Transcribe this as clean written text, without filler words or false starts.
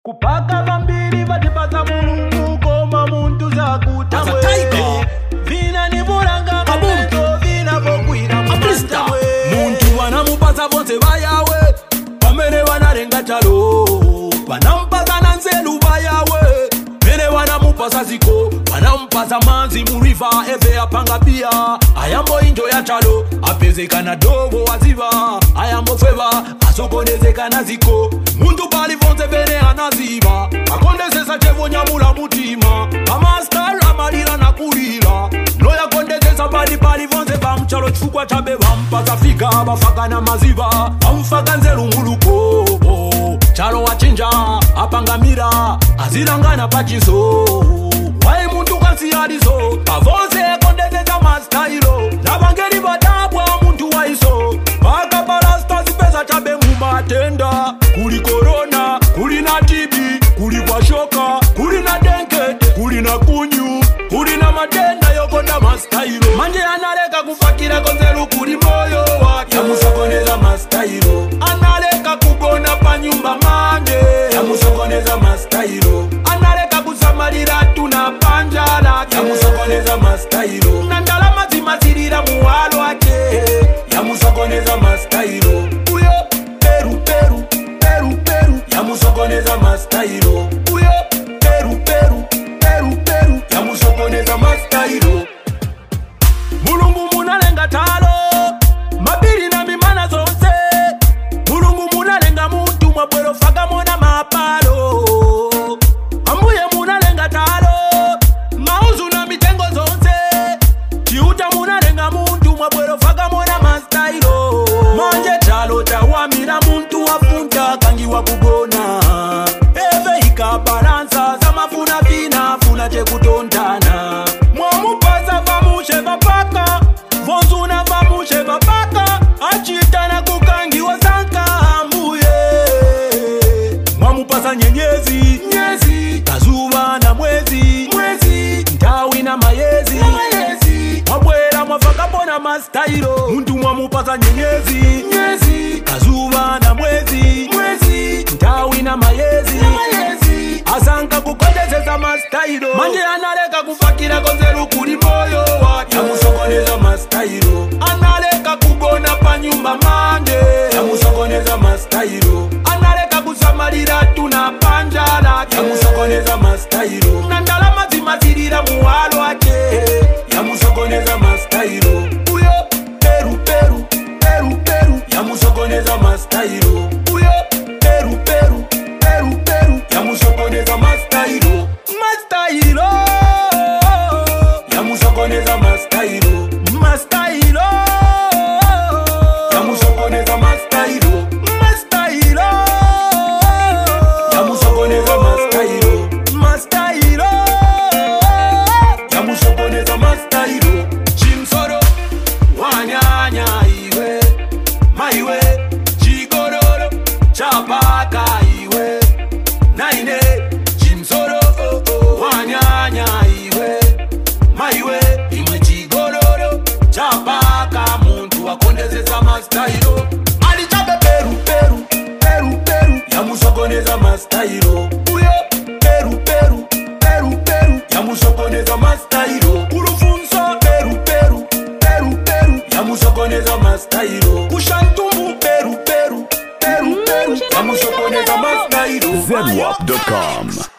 Kupaka vambiri vatipasa mulungu koma muntu zakutamwe vina ni vulanga mabuto vina vokwira mutamwe muntu vanamupasa vonse vayawe pamene vanarenga chalo vanampasa na nzelu vayawe mene vanamupasa ziko vanampasa manzi muriva eve apanga pia ayambo indo ya chalo apezekana dovo waziva ayambo feva asokonezekana ziko muntu pali vonse vene anaziva akondezesa chevonyamula mutima amastar amalira na kulira noyakondezesa pali vonse vamuchalo chifukwa chabe vampasa fika vafaka na maziva vamufaka nzerunguluko chalo wachinja apangamira azirangana pachiso wai muntu kasiyaliso pavonse kondezesa mastailo navangeri vadabwa muntu waiso vakabalasta zipesa chabe mumatenda kuli korona kuli na tibi kuli kwa shoka kuli na denkete kuli na kunyu kuli na matenda yokonda mastailo manje analeka kufakira konzelu kuli moyo wake yamusokoneza mastailo analeka kugona panyumba mande yamusokoneza mastailo analeka kusamalira tuna panjala yamusokoneza mastailo nandalama zimazirira muwalo ake yamusokoneza mastailo uyo peru yamusokoneza mastailo uyo peru yamusokoneza mastailo mulungu munalenga talo mabiri na mimana zonse mulungu munalenga muntu mwabwero faka mona mapalo ambuye munalenga talo mauzu na mitengo zonse chiuta munalenga muntu mwabwero faka mona mastailo manje talo tawamira muntu wafunta kangiwa kugona eve ikabalansa zamafuna vina funa chekutontana mwamupasa vamushe vapaka vonzuna vamushe vapaka achitana kukangiwa sanka ambuye mwamupasa nyenyezi kazuva na mwezi ntawi na mayezi mwabwera mwafaka pona mastailo muntu mwamupasa nyenyezi kazuva na mwezi ntawi na mayezi asanka kukondezesa mastailo manje analeka kufakira konzelu kuli moyo wake yamusokoneza mastailo analeka kugona panyumba mande yamusokoneza mastailo analeka kusamalira tuna panjala yamusokoneza mastailo nandalama zimazirira muwalo ake yamusokoneza mastailo uyo peru yamusokoneza mastailo uyo peru yamusokoneza mastailo yamusokoneza mastailo yamusokoneza mastailo yamusokoneza mastailo yamusokoneza mastailo chimsoro wanyanya iwe maiwe chigororo chapaka iwe naine chimsoro wanyanya iwe maiwe imwe chigororo chapaka muntu wakondezesa mastailo alichabe peru yamusokoneza mastailo uyo peru yamusokoneza mastailo kurufunsa peru yamusokoneza mastailo kushantumbu peru yamusokoneza mastailo zedwap.com